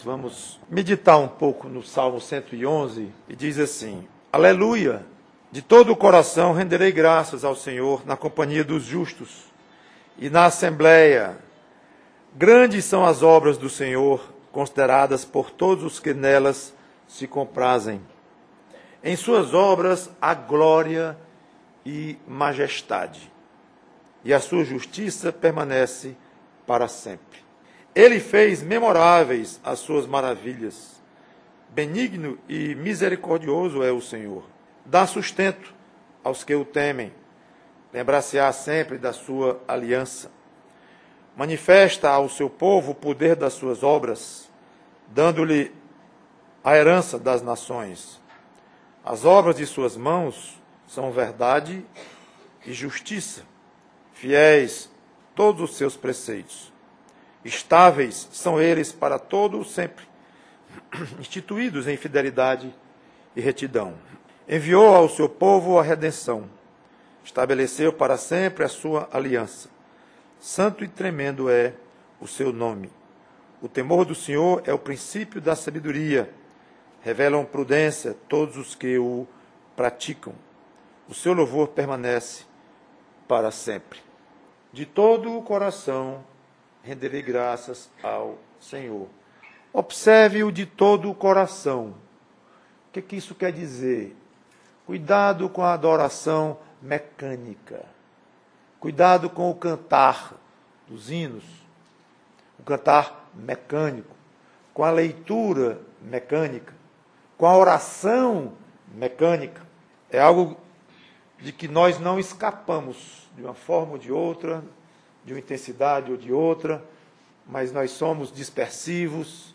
Vamos meditar um pouco no Salmo 111 e diz assim: Aleluia! De todo o coração renderei graças ao Senhor na companhia dos justos e na assembleia. Grandes são as obras do Senhor, consideradas por todos os que nelas se comprazem. Em suas obras há glória e majestade, e a sua justiça permanece para sempre. Ele fez memoráveis as suas maravilhas. Benigno e misericordioso é o Senhor. Dá sustento aos que o temem. Lembrar-se-á sempre da sua aliança. Manifesta ao seu povo o poder das suas obras, dando-lhe a herança das nações. As obras de suas mãos são verdade e justiça. Fiéis todos os seus preceitos. Estáveis são eles para todo o sempre, instituídos em fidelidade e retidão. Enviou ao seu povo a redenção, estabeleceu para sempre a sua aliança. Santo e tremendo é o seu nome. O temor do Senhor é o princípio da sabedoria. Revelam prudência todos os que o praticam. O seu louvor permanece para sempre. De todo o coração renderei graças ao Senhor. Observe-o de todo o coração. O que isso quer dizer? Cuidado com a adoração mecânica. Cuidado com o cantar dos hinos. O cantar mecânico. Com a leitura mecânica. Com a oração mecânica. É algo de que nós não escapamos de uma forma ou de outra, de uma intensidade ou de outra, mas nós somos dispersivos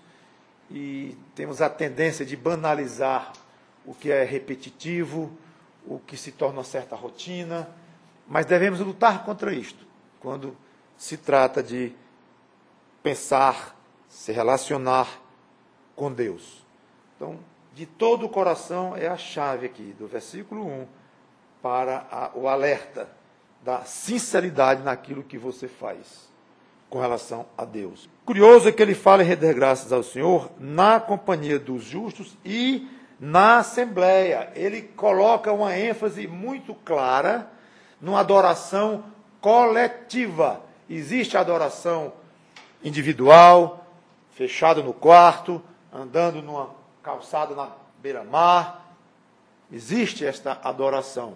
e temos a tendência de banalizar o que é repetitivo, o que se torna uma certa rotina, mas devemos lutar contra isto, quando se trata de pensar, se relacionar com Deus. Então, de todo o coração é a chave aqui, do versículo 1, para o alerta da sinceridade naquilo que você faz com relação a Deus. Curioso é que ele fala em render graças ao Senhor na companhia dos justos e na assembleia. Ele coloca uma ênfase muito clara numa adoração coletiva. Existe a adoração individual, fechado no quarto, andando numa calçada na beira-mar. Existe esta adoração.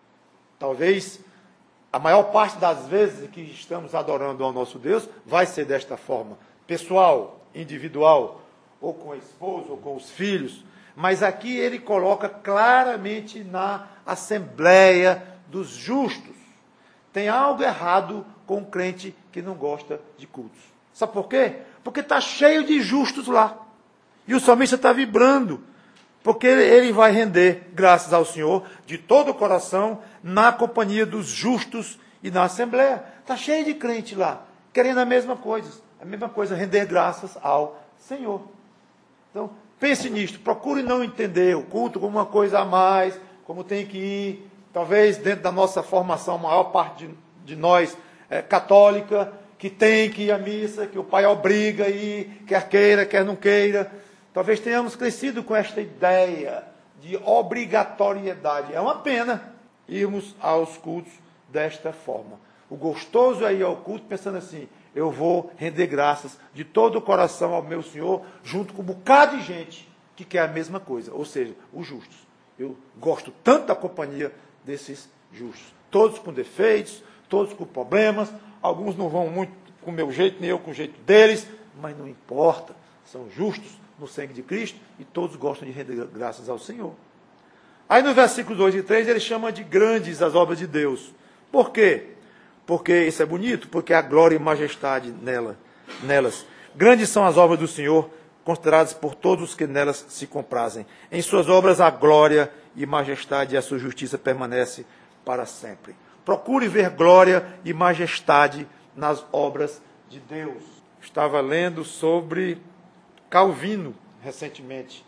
Talvez a maior parte das vezes que estamos adorando ao nosso Deus vai ser desta forma, pessoal, individual, ou com a esposa, ou com os filhos. Mas aqui ele coloca claramente na assembleia dos justos. Tem algo errado com o crente que não gosta de cultos. Sabe por quê? Porque está cheio de justos lá. E o salmista está vibrando. Porque ele vai render graças ao Senhor de todo o coração na companhia dos justos e na assembleia. Está cheio de crente lá, querendo a mesma coisa, render graças ao Senhor. Então, pense nisto, procure não entender o culto como uma coisa a mais, como tem que ir, talvez dentro da nossa formação, a maior parte de nós é católica, que tem que ir à missa, que o pai obriga a ir, quer queira, quer não queira. Talvez tenhamos crescido com esta ideia de obrigatoriedade. É uma pena irmos aos cultos desta forma. O gostoso é ir ao culto pensando assim: eu vou render graças de todo o coração ao meu Senhor, junto com um bocado de gente que quer a mesma coisa, ou seja, os justos. Eu gosto tanto da companhia desses justos. Todos com defeitos, todos com problemas, alguns não vão muito com o meu jeito, nem eu com o jeito deles, mas não importa, são justos no sangue de Cristo, e todos gostam de render graças ao Senhor. Aí no versículo 2 e 3, ele chama de grandes as obras de Deus. Por quê? Porque isso é bonito, porque há glória e majestade nelas. Grandes são as obras do Senhor, consideradas por todos os que nelas se comprazem. Em suas obras há glória e majestade, e a sua justiça permanece para sempre. Procure ver glória e majestade nas obras de Deus. Estava lendo sobre Calvino, recentemente.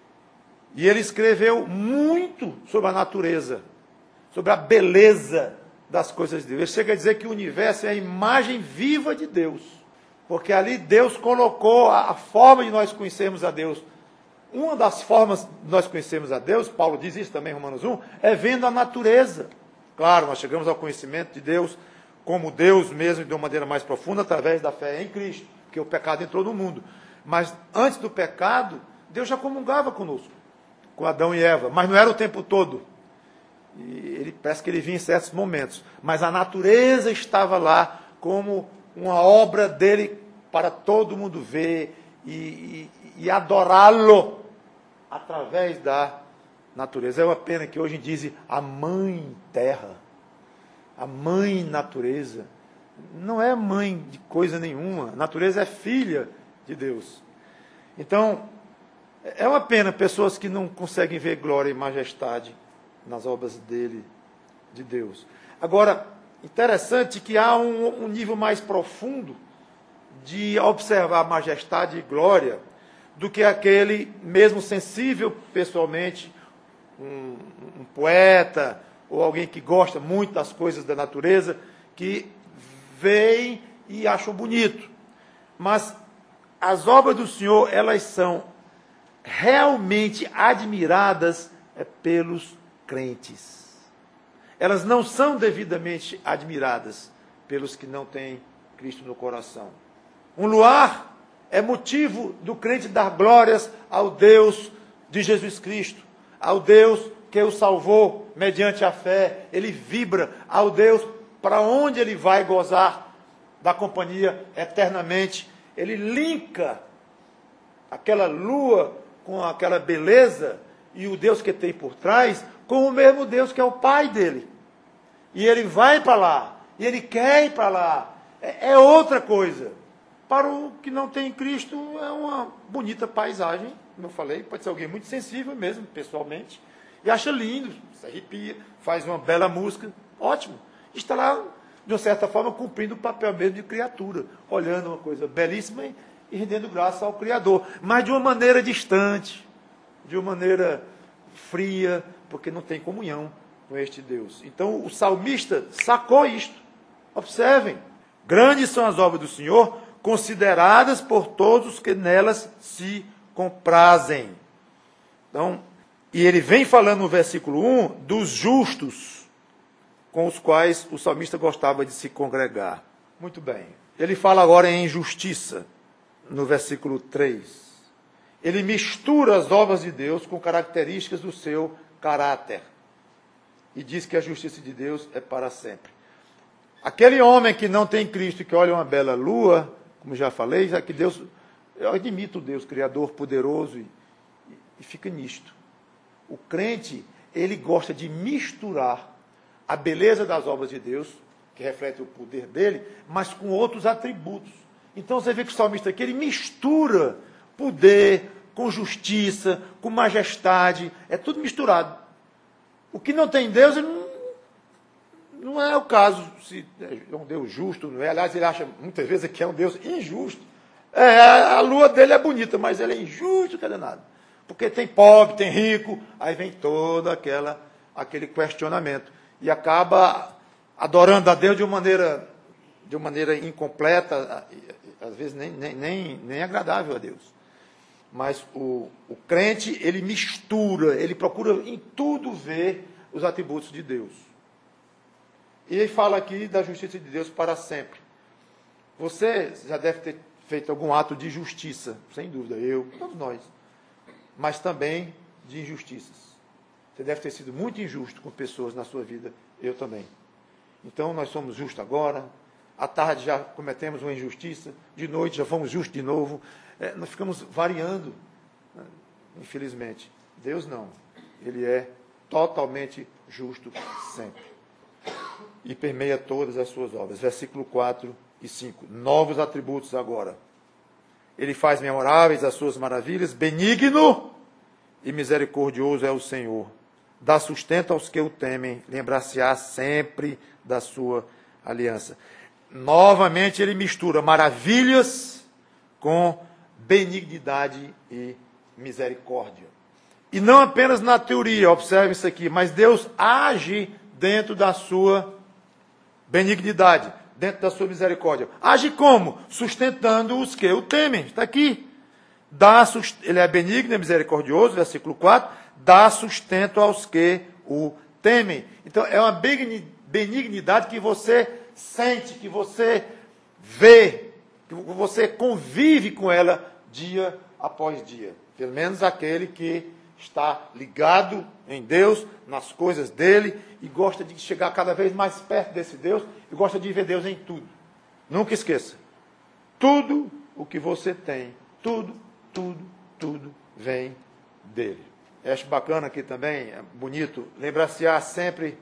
E ele escreveu muito sobre a natureza, sobre a beleza das coisas de Deus. Ele chega a dizer que o universo é a imagem viva de Deus. Porque ali Deus colocou a forma de nós conhecermos a Deus. Uma das formas de nós conhecermmos a Deus, Paulo diz isso também em Romanos 1, é vendo a natureza. Claro, nós chegamos ao conhecimento de Deus como Deus mesmo, de uma maneira mais profunda, através da fé em Cristo, porque o pecado entrou no mundo. Mas antes do pecado, Deus já comungava conosco, com Adão e Eva, mas não era o tempo todo. E parece que ele vinha em certos momentos, mas a natureza estava lá como uma obra dele para todo mundo ver e adorá-lo através da natureza. É uma pena que hoje dizem a mãe terra, a mãe natureza. Não é mãe de coisa nenhuma, a natureza é filha de Deus. Então, é uma pena pessoas que não conseguem ver glória e majestade nas obras dele, de Deus. Agora, interessante que há um nível mais profundo de observar majestade e glória do que aquele mesmo sensível pessoalmente, um poeta ou alguém que gosta muito das coisas da natureza, que vê e acha bonito. Mas as obras do Senhor, elas são realmente admiradas pelos crentes. Elas não são devidamente admiradas pelos que não têm Cristo no coração. Um luar é motivo do crente dar glórias ao Deus de Jesus Cristo, ao Deus que o salvou mediante a fé. Ele vibra ao Deus para onde ele vai gozar da companhia eternamente. Ele linka aquela lua com aquela beleza e o Deus que tem por trás com o mesmo Deus que é o Pai dele. E ele vai para lá, e ele quer ir para lá. É outra coisa. Para o que não tem Cristo, é uma bonita paisagem, como eu falei, pode ser alguém muito sensível mesmo, pessoalmente, e acha lindo, se arrepia, faz uma bela música, ótimo. Está lá, de uma certa forma, cumprindo o papel mesmo de criatura, olhando uma coisa belíssima e rendendo graça ao Criador, mas de uma maneira distante, de uma maneira fria, porque não tem comunhão com este Deus. Então o salmista sacou isto. Observem, grandes são as obras do Senhor, consideradas por todos que nelas se comprazem. Então, e ele vem falando no versículo 1 dos justos com os quais o salmista gostava de se congregar. Muito bem. Ele fala agora em justiça, no versículo 3. Ele mistura as obras de Deus com características do seu caráter. E diz que a justiça de Deus é para sempre. Aquele homem que não tem Cristo e que olha uma bela lua, como já falei, já que Deus, eu admito o Deus Criador poderoso e fica nisto. O crente, ele gosta de misturar a beleza das obras de Deus, que reflete o poder dele, mas com outros atributos. Então você vê que o salmista aqui, ele mistura poder com justiça, com majestade, é tudo misturado. O que não tem Deus, ele não é o caso, se é um Deus justo, não é? Aliás, ele acha muitas vezes que é um Deus injusto. A lua dele é bonita, mas ele é injusto, que é danado. Porque tem pobre, tem rico, aí vem todo aquele questionamento. E acaba adorando a Deus de uma maneira incompleta, às vezes nem agradável a Deus. Mas o crente, ele mistura, ele procura em tudo ver os atributos de Deus. E ele fala aqui da justiça de Deus para sempre. Você já deve ter feito algum ato de justiça, sem dúvida, todos nós. Mas também de injustiças. Você deve ter sido muito injusto com pessoas na sua vida, eu também. Então, nós somos justos agora, à tarde já cometemos uma injustiça, de noite já fomos justos de novo. Nós ficamos variando, né? Infelizmente. Deus não. Ele é totalmente justo sempre. E permeia todas as suas obras. Versículo 4 e 5. Novos atributos agora. Ele faz memoráveis as suas maravilhas. Benigno e misericordioso é o Senhor. Dá sustento aos que o temem. Lembrar-se-á sempre da sua aliança. Novamente ele mistura maravilhas com benignidade e misericórdia. E não apenas na teoria, observe isso aqui, mas Deus age dentro da sua benignidade, dentro da sua misericórdia. Age como? Sustentando os que o temem. Está aqui. Ele é benigno e misericordioso, versículo 4, dá sustento aos que o temem. Então, é uma benignidade que você sente, que você vê, que você convive com ela dia após dia. Pelo menos aquele que está ligado em Deus, nas coisas dele, e gosta de chegar cada vez mais perto desse Deus, e gosta de ver Deus em tudo. Nunca esqueça. Tudo o que você tem, tudo vem dele. Eu acho bacana aqui também, é bonito, lembrar-se-á sempre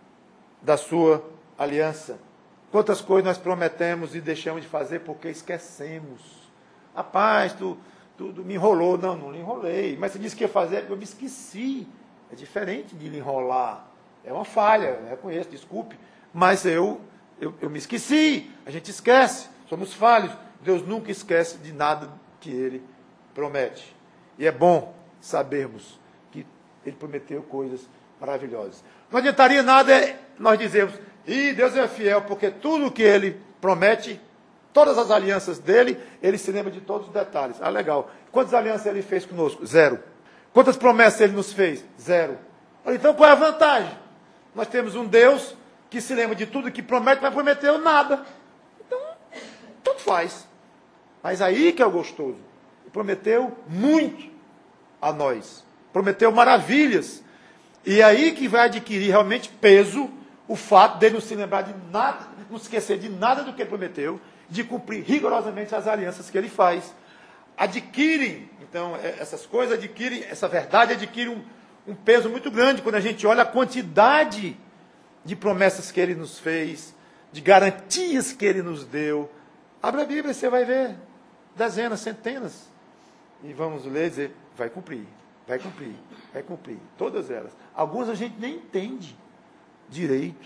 da sua aliança. Quantas coisas nós prometemos e deixamos de fazer porque esquecemos. Rapaz, tu me enrolou. Não lhe enrolei. Mas você disse que ia fazer, eu me esqueci. É diferente de lhe enrolar. É uma falha, eu reconheço, desculpe. Mas eu me esqueci. A gente esquece, somos falhos. Deus nunca esquece de nada que Ele promete. E é bom sabermos que Ele prometeu coisas maravilhosas. Não adiantaria nada nós dizermos, Deus é fiel, porque tudo que Ele promete, todas as alianças dele, Ele se lembra de todos os detalhes. Ah, legal. Quantas alianças Ele fez conosco? 0. Quantas promessas Ele nos fez? 0. Então, qual é a vantagem? Nós temos um Deus que se lembra de tudo que promete, mas prometeu nada. Então, tanto faz. Mas aí que é o gostoso. Ele prometeu muito a nós. Prometeu maravilhas. E aí que vai adquirir realmente peso o fato dele não se lembrar de nada, não esquecer de nada do que Ele prometeu, de cumprir rigorosamente as alianças que Ele faz. Adquirem, então, essas coisas adquirem, essa verdade adquire um peso muito grande quando a gente olha a quantidade de promessas que Ele nos fez, de garantias que Ele nos deu. Abra a Bíblia e você vai ver dezenas, centenas. E vamos ler e dizer, vai cumprir, vai cumprir, vai cumprir. Todas elas. Algumas a gente nem entende direito.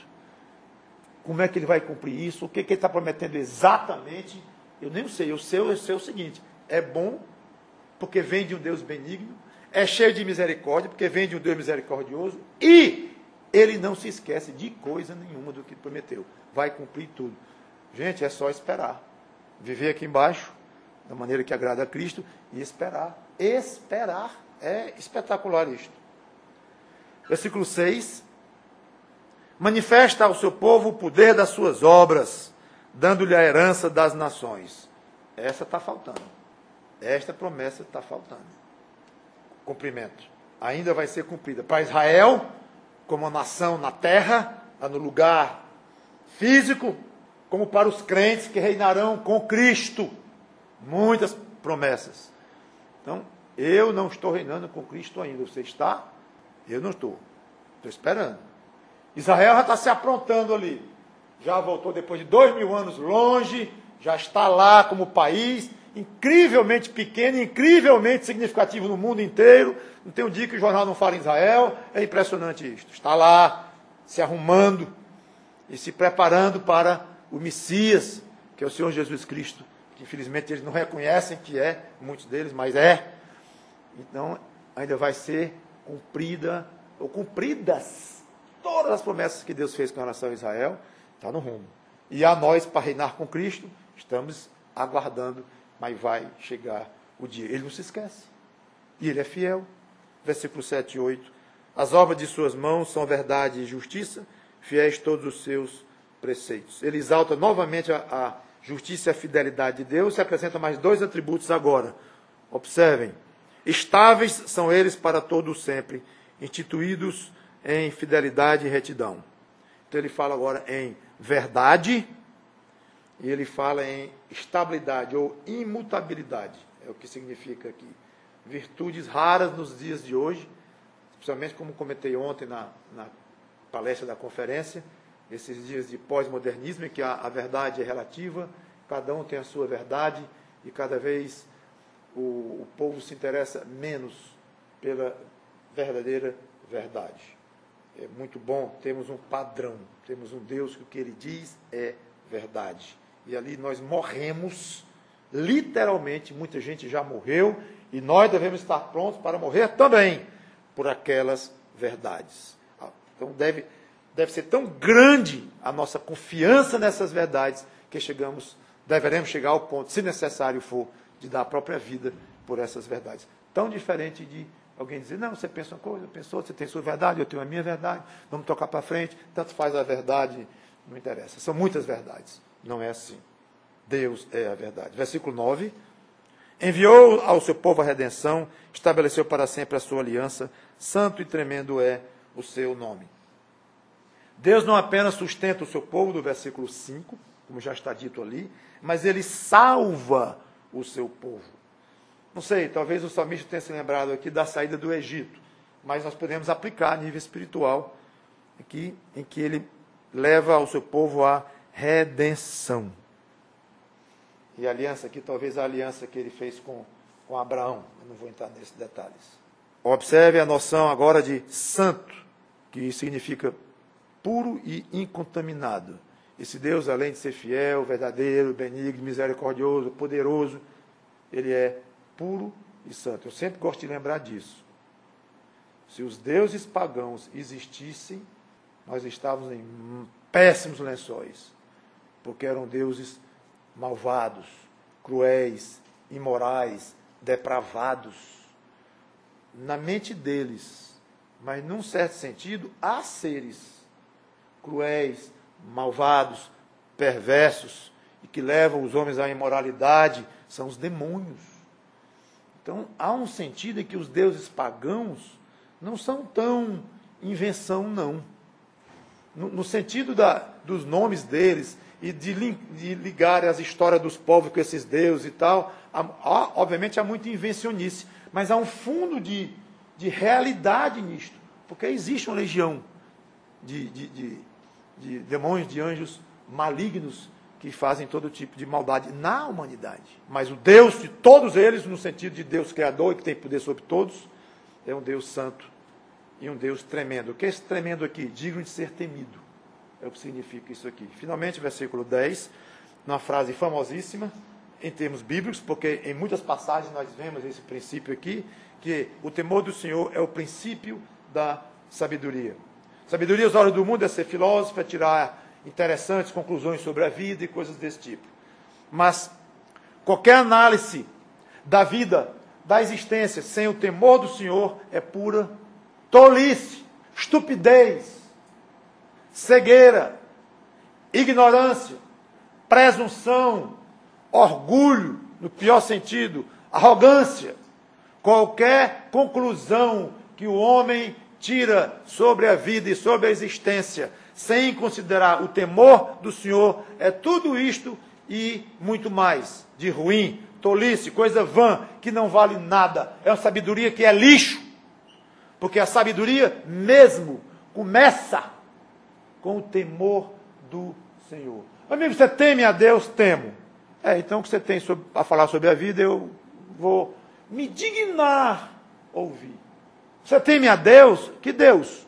Como é que Ele vai cumprir isso? O que Ele está prometendo exatamente? Eu nem sei. Eu sei o seguinte. É bom, porque vem de um Deus benigno. É cheio de misericórdia, porque vem de um Deus misericordioso. E Ele não se esquece de coisa nenhuma do que prometeu. Vai cumprir tudo. Gente, é só esperar. Viver aqui embaixo, da maneira que agrada a Cristo, e esperar. Esperar. É espetacular isto. Versículo 6. Manifesta ao seu povo o poder das suas obras, dando-lhe a herança das nações. Essa está faltando. Esta promessa está faltando. Cumprimento. Ainda vai ser cumprida. Para Israel, como uma nação na terra, lá no lugar físico, como para os crentes que reinarão com Cristo. Muitas promessas. Então, eu não estou reinando com Cristo ainda. Você está? Eu não estou. Estou esperando. Israel já está se aprontando ali. Já voltou depois de 2000 anos longe, já está lá como país, incrivelmente pequeno, incrivelmente significativo no mundo inteiro. Não tem um dia que o jornal não fala em Israel. É impressionante isto. Está lá, se arrumando e se preparando para o Messias, que é o Senhor Jesus Cristo, que infelizmente eles não reconhecem que é, muitos deles, mas é. Então, ainda vai ser cumprida, ou cumpridas, todas as promessas que Deus fez com relação a Israel, está no rumo. E a nós, para reinar com Cristo, estamos aguardando, mas vai chegar o dia. Ele não se esquece. E Ele é fiel. Versículo 7 e 8. As obras de suas mãos são verdade e justiça, fiéis todos os seus preceitos. Ele exalta novamente a justiça e a fidelidade de Deus, se apresenta mais 2 atributos agora. Observem. Estáveis são eles para todo o sempre, instituídos em fidelidade e retidão. Então ele fala agora em verdade e ele fala em estabilidade ou imutabilidade. É o que significa aqui. Virtudes raras nos dias de hoje, especialmente como comentei ontem na palestra da conferência, esses dias de pós-modernismo, em que a verdade é relativa, cada um tem a sua verdade e cada vez o povo se interessa menos pela verdadeira verdade. É muito bom, temos um padrão, temos um Deus que o que Ele diz é verdade. E ali nós morremos, literalmente, muita gente já morreu, e nós devemos estar prontos para morrer também por aquelas verdades. Então deve ser tão grande a nossa confiança nessas verdades, que deveremos chegar ao ponto, se necessário for, de dar a própria vida por essas verdades. Tão diferente de alguém dizer, não, você pensa uma coisa, eu penso outra, você tem a sua verdade, eu tenho a minha verdade, vamos tocar para frente, tanto faz a verdade, não interessa. São muitas verdades. Não é assim. Deus é a verdade. Versículo 9. Enviou ao seu povo a redenção, estabeleceu para sempre a sua aliança, santo e tremendo é o seu nome. Deus não apenas sustenta o seu povo, do versículo 5, como já está dito ali, mas ele salva o seu povo. Não sei, talvez o salmista tenha se lembrado aqui da saída do Egito, mas nós podemos aplicar a nível espiritual, aqui, em que ele leva ao seu povo a redenção. E a aliança aqui, talvez a aliança que ele fez com Abraão, eu não vou entrar nesses detalhes. Observe a noção agora de santo, que significa puro e incontaminado. Esse Deus, além de ser fiel, verdadeiro, benigno, misericordioso, poderoso, ele é puro e santo. Eu sempre gosto de lembrar disso. Se os deuses pagãos existissem, nós estávamos em péssimos lençóis, porque eram deuses malvados, cruéis, imorais, depravados. Na mente deles, mas num certo sentido, há seres cruéis, malvados, perversos, e que levam os homens à imoralidade, são os demônios. Então, há um sentido em que os deuses pagãos não são tão invenção, não. No sentido dos nomes deles e de ligar as histórias dos povos com esses deuses e tal, obviamente há muita invencionice, mas há um fundo de realidade nisto, porque existe uma legião de demônios, de anjos malignos que fazem todo tipo de maldade na humanidade. Mas o Deus de todos eles, no sentido de Deus criador e que tem poder sobre todos, é um Deus santo e um Deus tremendo. O que é esse tremendo aqui? Digno de ser temido. É o que significa isso aqui. Finalmente, versículo 10, uma frase famosíssima em termos bíblicos, porque em muitas passagens nós vemos esse princípio aqui, que o temor do Senhor é o princípio da sabedoria. Sabedoria aos olhos do mundo é ser filósofo, é tirar interessantes conclusões sobre a vida e coisas desse tipo. Mas qualquer análise da vida, da existência, sem o temor do Senhor, é pura tolice, estupidez, cegueira, ignorância, presunção, orgulho, no pior sentido, arrogância. Qualquer conclusão que o homem tira sobre a vida e sobre a existência, sem considerar o temor do Senhor, é tudo isto e muito mais de ruim, tolice, coisa vã, que não vale nada. É uma sabedoria que é lixo, porque a sabedoria mesmo começa com o temor do Senhor. Amigo, você teme a Deus? Temo. Então o que você tem a falar sobre a vida, eu vou me dignar ouvir. Você teme a Deus? Que Deus?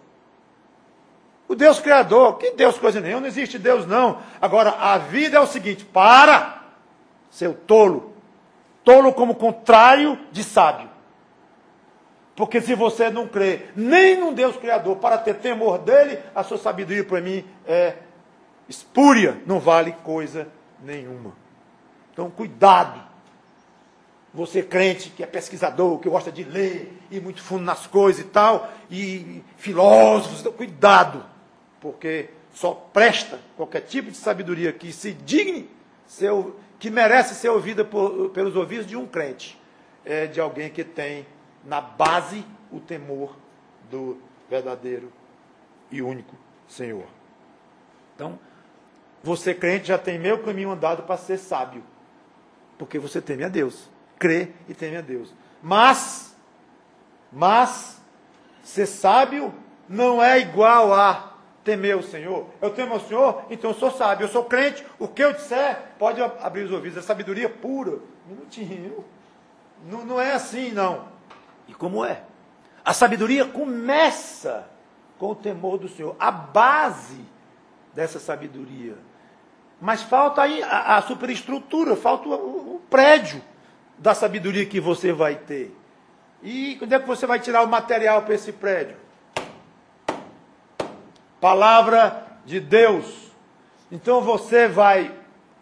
O Deus Criador. Que Deus coisa nenhuma? Não existe Deus, não. Agora, a vida é o seguinte: para, seu tolo. Tolo como contrário de sábio. Porque se você não crê nem num Deus Criador para ter temor dele, a sua sabedoria para mim é espúria, não vale coisa nenhuma. Então, cuidado. Você crente, que é pesquisador, que gosta de ler, ir muito fundo nas coisas e tal, e filósofos, então, cuidado, porque só presta qualquer tipo de sabedoria que se digne, que merece ser ouvida pelos ouvidos de um crente, de alguém que tem na base o temor do verdadeiro e único Senhor. Então, você crente já tem meio caminho andado para ser sábio, porque você teme a Deus. Crê e teme a Deus. Mas, ser sábio não é igual a temer o Senhor. Eu temo ao Senhor, então eu sou sábio. Eu sou crente, o que eu disser pode abrir os ouvidos. É sabedoria pura. Minutinho. Não é assim, não. E como é? A sabedoria começa com o temor do Senhor. A base dessa sabedoria. Mas falta aí a superestrutura, falta o prédio da sabedoria que você vai ter. E quando é que você vai tirar o material para esse prédio? Palavra de Deus. Então você vai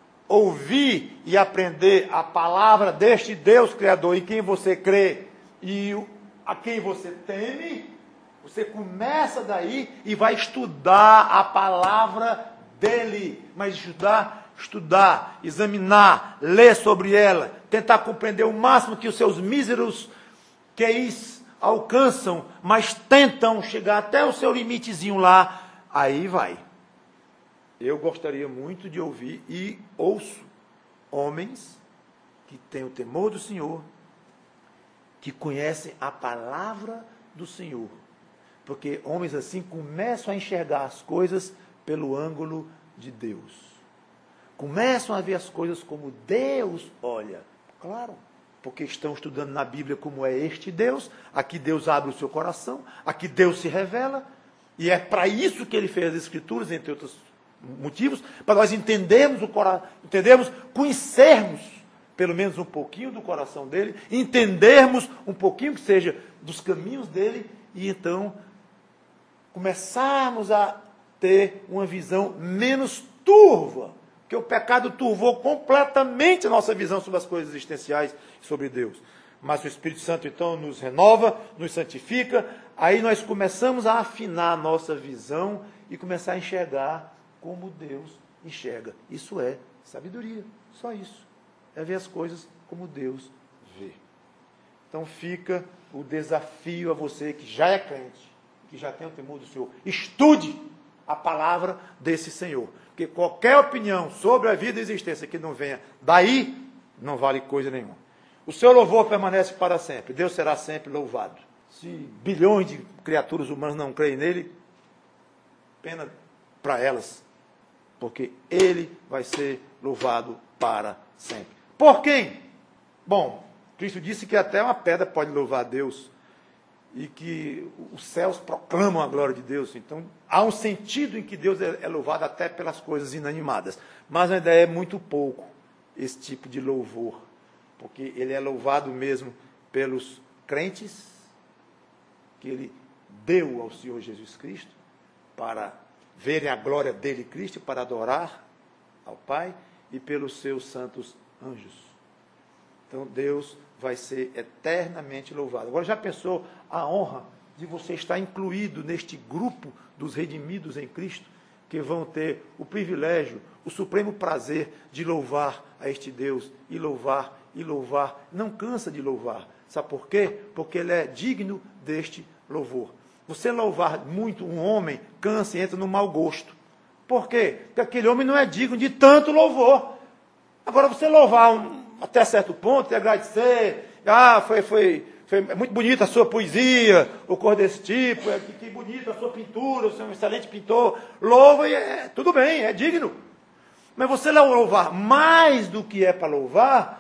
ouvir e aprender a palavra deste Deus Criador, em quem você crê e a quem você teme. Você começa daí e vai estudar a palavra dele. Mas estudar, examinar, ler sobre ela, tentar compreender o máximo que os seus míseros QIs alcançam, mas tentam chegar até o seu limitezinho lá, aí vai. Eu gostaria muito de ouvir e ouço homens que têm o temor do Senhor, que conhecem a palavra do Senhor, porque homens assim começam a enxergar as coisas pelo ângulo de Deus. Começam a ver as coisas como Deus olha. Claro, porque estão estudando na Bíblia como é este Deus. Aqui Deus abre o seu coração, aqui Deus se revela. E é para isso que ele fez as Escrituras, entre outros motivos, para nós entendermos o coração, conhecermos pelo menos um pouquinho do coração dele, entendermos um pouquinho que seja dos caminhos dele, e então começarmos a ter uma visão menos turva, porque o pecado turvou completamente a nossa visão sobre as coisas existenciais e sobre Deus. Mas o Espírito Santo então nos renova, nos santifica, aí nós começamos a afinar a nossa visão e começar a enxergar como Deus enxerga. Isso é sabedoria, só isso. É ver as coisas como Deus vê. Então fica o desafio a você que já é crente, que já tem o temor do Senhor. Estude a palavra desse Senhor. Porque qualquer opinião sobre a vida e a existência que não venha daí, não vale coisa nenhuma. O seu louvor permanece para sempre. Deus será sempre louvado. Se bilhões de criaturas humanas não creem nele, pena para elas. Porque ele vai ser louvado para sempre. Por quem? Bom, Cristo disse que até uma pedra pode louvar a Deus. E que os céus proclamam a glória de Deus. Então, há um sentido em que Deus é louvado até pelas coisas inanimadas. Mas ainda é muito pouco esse tipo de louvor. Porque ele é louvado mesmo pelos crentes, que ele deu ao Senhor Jesus Cristo, para verem a glória dele, Cristo, para adorar ao Pai, e pelos seus santos anjos. Então, Deus vai ser eternamente louvado. Agora, já pensou a honra de você estar incluído neste grupo dos redimidos em Cristo, que vão ter o privilégio, o supremo prazer de louvar a este Deus, e louvar, não cansa de louvar. Sabe por quê? Porque ele é digno deste louvor. Você louvar muito um homem, cansa e entra no mau gosto. Por quê? Porque aquele homem não é digno de tanto louvor. Agora, você louvar até certo ponto e agradecer, foi muito bonita a sua poesia, ou coisa desse tipo, que bonita a sua pintura, você é um excelente pintor, louva e tudo bem, é digno. Mas você louvar mais do que é para louvar,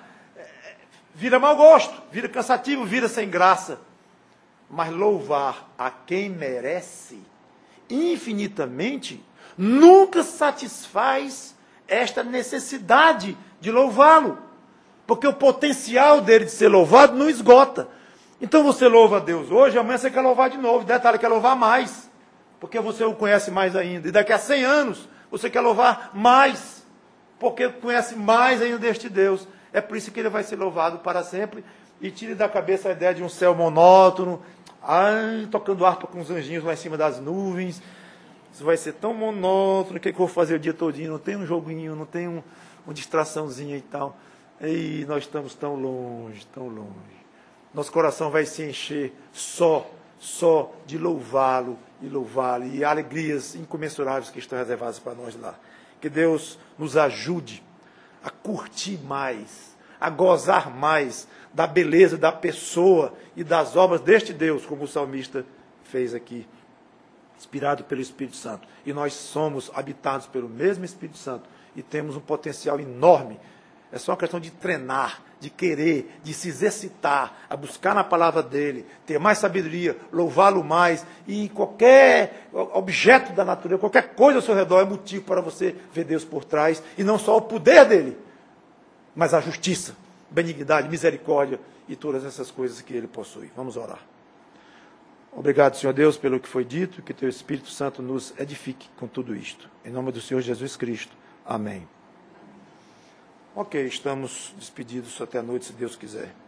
vira mau gosto, vira cansativo, vira sem graça. Mas louvar a quem merece infinitamente nunca satisfaz esta necessidade de louvá-lo. Porque o potencial dele de ser louvado não esgota. Então você louva a Deus hoje, amanhã você quer louvar de novo. Detalhe, quer louvar mais. Porque você o conhece mais ainda. E daqui a 100 anos, você quer louvar mais. Porque conhece mais ainda deste Deus. É por isso que ele vai ser louvado para sempre. E tire da cabeça a ideia de um céu monótono. Tocando harpa com os anjinhos lá em cima das nuvens. Isso vai ser tão monótono. O que eu vou fazer o dia todinho? Não tem um joguinho, não tem uma distraçãozinha e tal. E nós estamos tão longe, tão longe. Nosso coração vai se encher só de louvá-lo e louvá-lo. E alegrias incomensuráveis que estão reservadas para nós lá. Que Deus nos ajude a curtir mais, a gozar mais da beleza da pessoa e das obras deste Deus, como o salmista fez aqui, inspirado pelo Espírito Santo. E nós somos habitados pelo mesmo Espírito Santo e temos um potencial enorme. É só uma questão de treinar, de querer, de se exercitar, a buscar na palavra dele, ter mais sabedoria, louvá-lo mais, e qualquer objeto da natureza, qualquer coisa ao seu redor é motivo para você ver Deus por trás, e não só o poder dele, mas a justiça, benignidade, misericórdia e todas essas coisas que ele possui. Vamos orar. Obrigado, Senhor Deus, pelo que foi dito, que Teu Espírito Santo nos edifique com tudo isto. Em nome do Senhor Jesus Cristo. Amém. Ok, estamos despedidos até a noite, se Deus quiser.